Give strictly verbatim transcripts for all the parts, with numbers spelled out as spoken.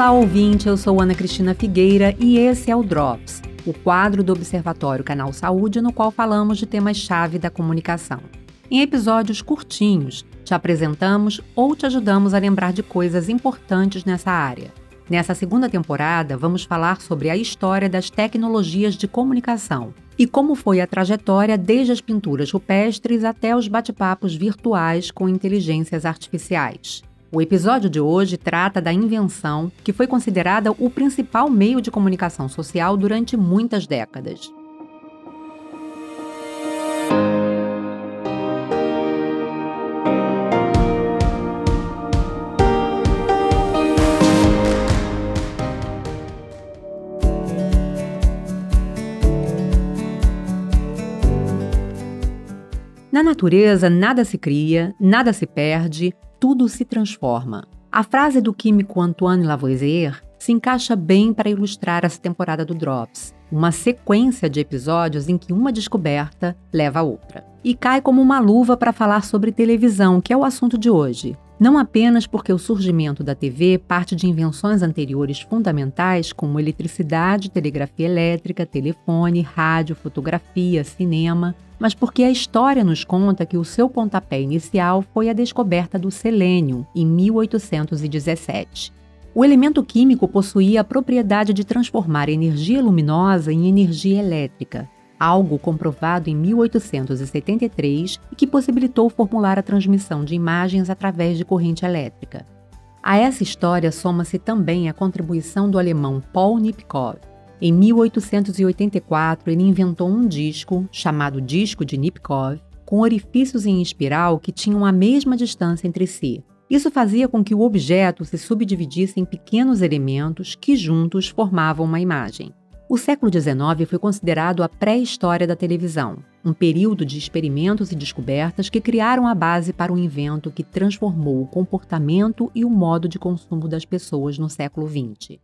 Olá, ouvinte, eu sou Ana Cristina Figueira e esse é o Drops, o quadro do Observatório Canal Saúde, no qual falamos de temas-chave da comunicação. Em episódios curtinhos, te apresentamos ou te ajudamos a lembrar de coisas importantes nessa área. Nessa segunda temporada, vamos falar sobre a história das tecnologias de comunicação e como foi a trajetória desde as pinturas rupestres até os bate-papos virtuais com inteligências artificiais. O episódio de hoje trata da invenção que foi considerada o principal meio de comunicação social durante muitas décadas. Na natureza, nada se cria, nada se perde, tudo se transforma. A frase do químico Antoine Lavoisier se encaixa bem para ilustrar essa temporada do Drops, uma sequência de episódios em que uma descoberta leva a outra. E cai como uma luva para falar sobre televisão, que é o assunto de hoje. Não apenas porque o surgimento da T V parte de invenções anteriores fundamentais como eletricidade, telegrafia elétrica, telefone, rádio, fotografia, cinema, mas porque a história nos conta que o seu pontapé inicial foi a descoberta do selênio, em mil oitocentos e dezessete. O elemento químico possuía a propriedade de transformar energia luminosa em energia elétrica, algo comprovado em mil oitocentos e setenta e três e que possibilitou formular a transmissão de imagens através de corrente elétrica. A essa história soma-se também a contribuição do alemão Paul Nipkow. Em mil oitocentos e oitenta e quatro, ele inventou um disco, chamado disco de Nipkow, com orifícios em espiral que tinham a mesma distância entre si. Isso fazia com que o objeto se subdividisse em pequenos elementos que juntos formavam uma imagem. O século dezenove foi considerado a pré-história da televisão, um período de experimentos e descobertas que criaram a base para um invento que transformou o comportamento e o modo de consumo das pessoas no século vinte.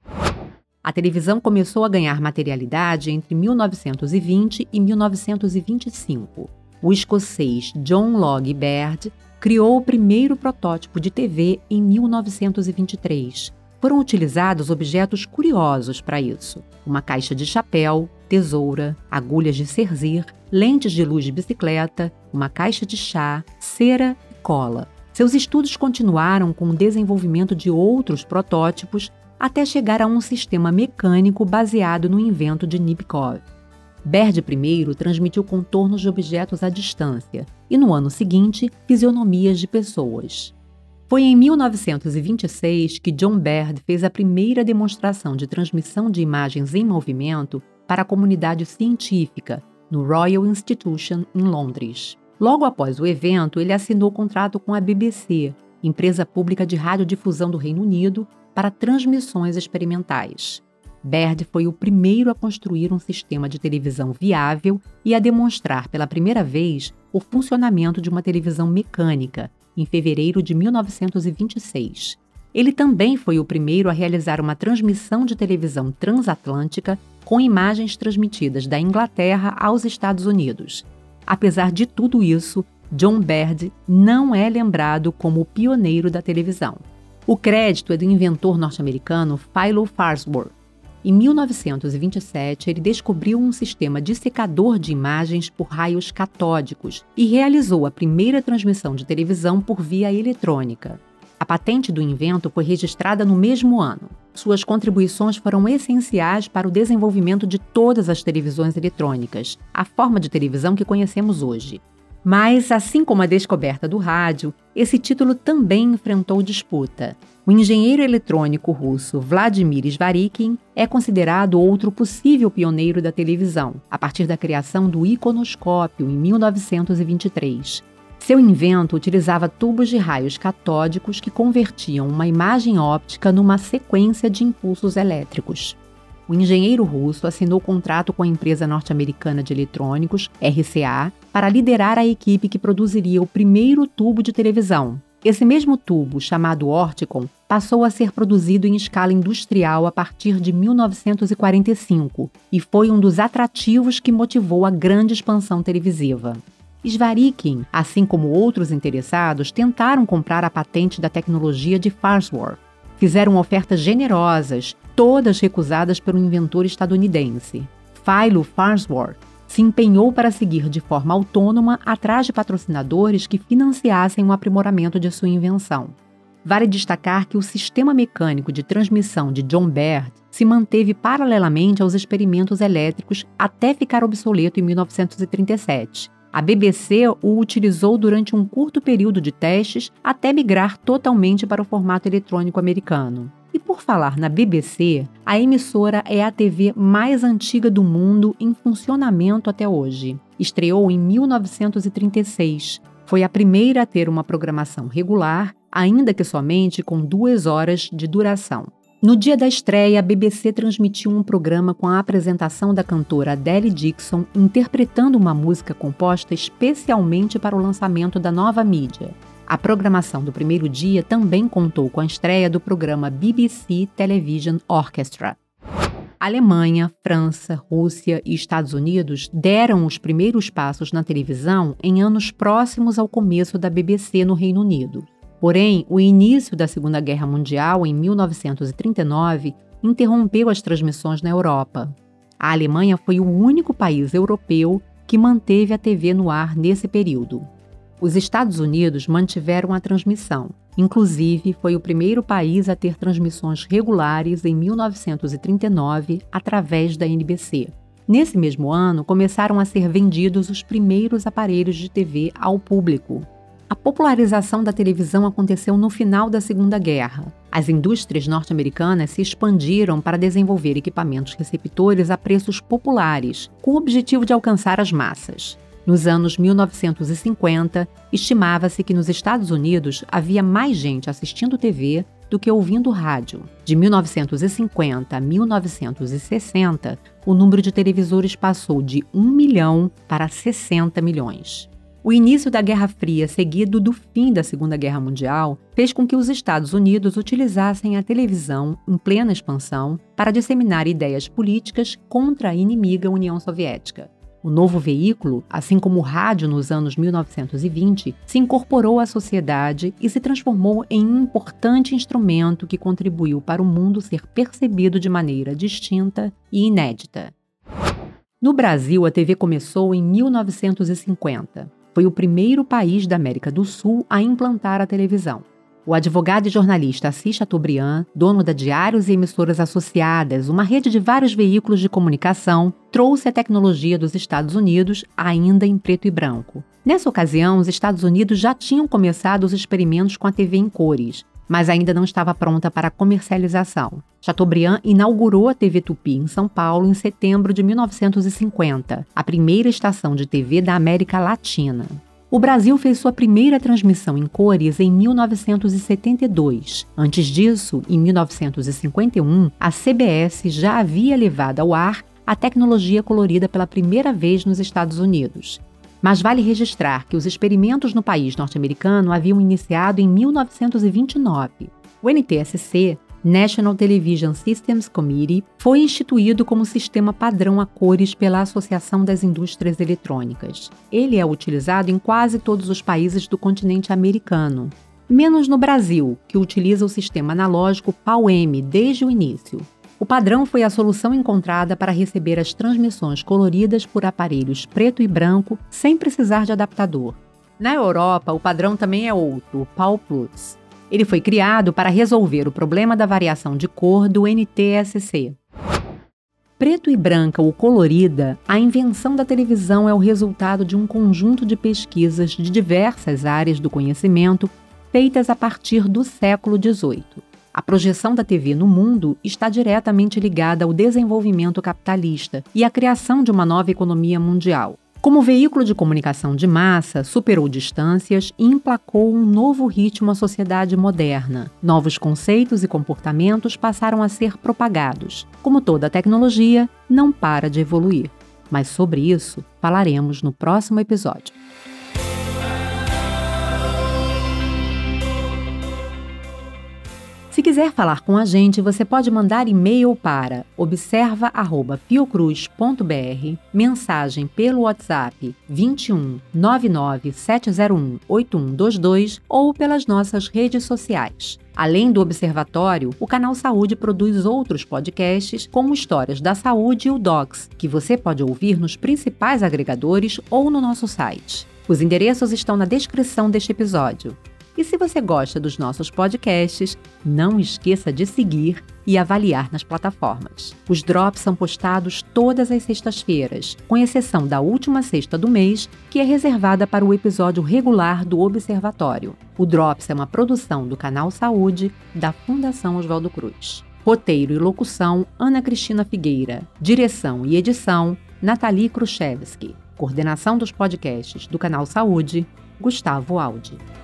A televisão começou a ganhar materialidade entre mil novecentos e vinte e mil novecentos e vinte e cinco. O escocês John Logie Baird criou o primeiro protótipo de T V em mil novecentos e vinte e três. Foram utilizados objetos curiosos para isso: uma caixa de chapéu, tesoura, agulhas de cerzir, lentes de luz de bicicleta, uma caixa de chá, cera e cola. Seus estudos continuaram com o desenvolvimento de outros protótipos até chegar a um sistema mecânico baseado no invento de Nipkow. Baird primeiro transmitiu contornos de objetos à distância e, no ano seguinte, fisionomias de pessoas. Foi em mil novecentos e vinte e seis que John Baird fez a primeira demonstração de transmissão de imagens em movimento para a comunidade científica, no Royal Institution, em Londres. Logo após o evento, ele assinou contrato com a B B C, empresa pública de radiodifusão do Reino Unido, para transmissões experimentais. Baird foi o primeiro a construir um sistema de televisão viável e a demonstrar pela primeira vez o funcionamento de uma televisão mecânica, em fevereiro de mil novecentos e vinte e seis. Ele também foi o primeiro a realizar uma transmissão de televisão transatlântica com imagens transmitidas da Inglaterra aos Estados Unidos. Apesar de tudo isso, John Baird não é lembrado como o pioneiro da televisão. O crédito é do inventor norte-americano Philo Farnsworth. Em mil novecentos e vinte e sete, ele descobriu um sistema dissecador de imagens por raios catódicos e realizou a primeira transmissão de televisão por via eletrônica. A patente do invento foi registrada no mesmo ano. Suas contribuições foram essenciais para o desenvolvimento de todas as televisões eletrônicas, a forma de televisão que conhecemos hoje. Mas, assim como a descoberta do rádio, esse título também enfrentou disputa. O engenheiro eletrônico russo Vladimir Svarikin é considerado outro possível pioneiro da televisão, a partir da criação do iconoscópio em mil novecentos e vinte e três. Seu invento utilizava tubos de raios catódicos que convertiam uma imagem óptica numa sequência de impulsos elétricos. O engenheiro russo assinou contrato com a empresa norte-americana de eletrônicos, R C A, para liderar a equipe que produziria o primeiro tubo de televisão. Esse mesmo tubo, chamado Orticon, passou a ser produzido em escala industrial a partir de mil novecentos e quarenta e cinco e foi um dos atrativos que motivou a grande expansão televisiva. Svarikin, assim como outros interessados, tentaram comprar a patente da tecnologia de Farnsworth. fizeram ofertas generosas, todas recusadas pelo inventor estadunidense. Philo Farnsworth se empenhou para seguir de forma autônoma atrás de patrocinadores que financiassem o aprimoramento de sua invenção. Vale destacar que o sistema mecânico de transmissão de John Baird se manteve paralelamente aos experimentos elétricos até ficar obsoleto em mil novecentos e trinta e sete. A B B C o utilizou durante um curto período de testes até migrar totalmente para o formato eletrônico americano. E por falar na B B C, a emissora é a T V mais antiga do mundo em funcionamento até hoje. Estreou em mil novecentos e trinta e seis. Foi a primeira a ter uma programação regular, ainda que somente com duas horas de duração. No dia da estreia, a B B C transmitiu um programa com a apresentação da cantora Adele Dixon interpretando uma música composta especialmente para o lançamento da nova mídia. A programação do primeiro dia também contou com a estreia do programa B B C Television Orchestra. Alemanha, França, Rússia e Estados Unidos deram os primeiros passos na televisão em anos próximos ao começo da B B C no Reino Unido. Porém, o início da Segunda Guerra Mundial, em mil novecentos e trinta e nove, interrompeu as transmissões na Europa. A Alemanha foi o único país europeu que manteve a T V no ar nesse período. Os Estados Unidos mantiveram a transmissão. Inclusive, foi o primeiro país a ter transmissões regulares em mil novecentos e trinta e nove através da N B C. Nesse mesmo ano, começaram a ser vendidos os primeiros aparelhos de T V ao público. A popularização da televisão aconteceu no final da Segunda Guerra. As indústrias norte-americanas se expandiram para desenvolver equipamentos receptores a preços populares, com o objetivo de alcançar as massas. Nos anos mil novecentos e cinquenta, estimava-se que nos Estados Unidos havia mais gente assistindo T V do que ouvindo rádio. De mil novecentos e cinquenta a mil novecentos e sessenta, o número de televisores passou de um milhão para sessenta milhões. O início da Guerra Fria, seguido do fim da Segunda Guerra Mundial, fez com que os Estados Unidos utilizassem a televisão, em plena expansão, para disseminar ideias políticas contra a inimiga União Soviética. O novo veículo, assim como o rádio nos anos mil novecentos e vinte, se incorporou à sociedade e se transformou em um importante instrumento que contribuiu para o mundo ser percebido de maneira distinta e inédita. No Brasil, a T V começou em mil novecentos e cinquenta. Foi o primeiro país da América do Sul a implantar a televisão. O advogado e jornalista Assis Chateaubriand, dono da Diários e Emissoras Associadas, uma rede de vários veículos de comunicação, trouxe a tecnologia dos Estados Unidos ainda em preto e branco. Nessa ocasião, os Estados Unidos já tinham começado os experimentos com a T V em cores, mas ainda não estava pronta para a comercialização. Chateaubriand inaugurou a T V Tupi em São Paulo em setembro de mil novecentos e cinquenta, a primeira estação de T V da América Latina. O Brasil fez sua primeira transmissão em cores em mil novecentos e setenta e dois. Antes disso, em mil novecentos e cinquenta e um, a C B S já havia levado ao ar a tecnologia colorida pela primeira vez nos Estados Unidos. Mas vale registrar que os experimentos no país norte-americano haviam iniciado em mil novecentos e vinte e nove. O N T S C, National Television Systems Committee, foi instituído como sistema padrão a cores pela Associação das Indústrias Eletrônicas. Ele é utilizado em quase todos os países do continente americano, menos no Brasil, que utiliza o sistema analógico P A U-M desde o início. O padrão foi a solução encontrada para receber as transmissões coloridas por aparelhos preto e branco sem precisar de adaptador. Na Europa, o padrão também é outro, o P A U Plus. Ele foi criado para resolver o problema da variação de cor do N T S C. Preto e branca ou colorida, a invenção da televisão é o resultado de um conjunto de pesquisas de diversas áreas do conhecimento feitas a partir do século dezoito. A projeção da T V no mundo está diretamente ligada ao desenvolvimento capitalista e à criação de uma nova economia mundial. Como veículo de comunicação de massa, superou distâncias e emplacou um novo ritmo à sociedade moderna. Novos conceitos e comportamentos passaram a ser propagados. Como toda tecnologia, não para de evoluir. Mas sobre isso falaremos no próximo episódio. Se quiser falar com a gente, você pode mandar e-mail para observa arroba fiocruz ponto b r, mensagem pelo WhatsApp vinte e um, nove nove sete zero um, oito um dois dois ou pelas nossas redes sociais. Além do Observatório, o Canal Saúde produz outros podcasts, como Histórias da Saúde e o Docs, que você pode ouvir nos principais agregadores ou no nosso site. Os endereços estão na descrição deste episódio. E se você gosta dos nossos podcasts, não esqueça de seguir e avaliar nas plataformas. Os Drops são postados todas as sextas-feiras, com exceção da última sexta do mês, que é reservada para o episódio regular do Observatório. O Drops é uma produção do Canal Saúde, da Fundação Oswaldo Cruz. Roteiro e locução, Ana Cristina Figueira. Direção e edição, Nathalie Kruszewski. Coordenação dos podcasts do Canal Saúde, Gustavo Aldi.